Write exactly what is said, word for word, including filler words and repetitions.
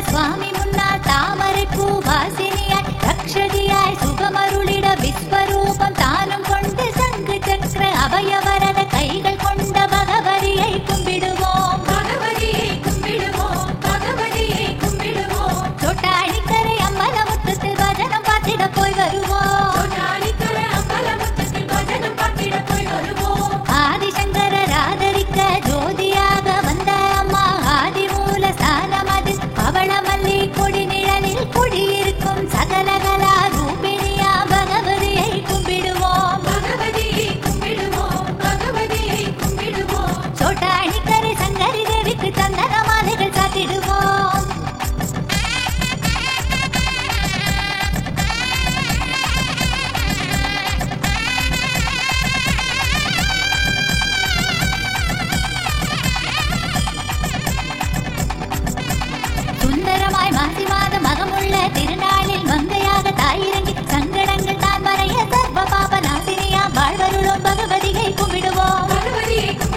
சுவாமி முன்னால் தாமரை பூ வாசினியாய் ரக்ஷதியாய் சுகமருளிட விஸ்வரூபம் தானும் கொண்டு சங்கு சக்கர அபயவரத கைகள் கொண்ட பகவதியை கும்பிடுவோம் பகவதியை கும்பிடுவோம் பகவதியை கும்பிடுவோம் தொட்டாணிக்கரை அம்பலமுத்தத்தில் பஜனம் பார்த்திட போய் வருவோம் தொட்டாணிக்கரை அம்பலமுத்தத்தில் பஜனம் பார்த்திட போய் வருவோம் ஆதிசங்கரர் ஆதரிக்க ஜோதியாக வந்த அம்மா ஆதிமூல ஸ்தானம் அது பவளமல்லி கொடி நிழலில் குடியிருக்கும் சகலகலா ரூபிணியா பகவதியை கும்பிடுவோம் பகவதியை கும்பிடுவோம் பகவதியை கும்பிடுவோம் சோட்டாணிக்கரை சங்கரி தேவிக்கு சந்தன மாலைகள் சாத்திடுவோம் சுந்தரமாய் மாசி மாத மகமுள்ள திருநாளில் மங்கையாக தாயிறங்கி சங்கடங்கள் தான் மறைய சர்வ பாப நாசினியா வாழ்வருளும் பகவதியை கும்பிடுவோம் பகவதியை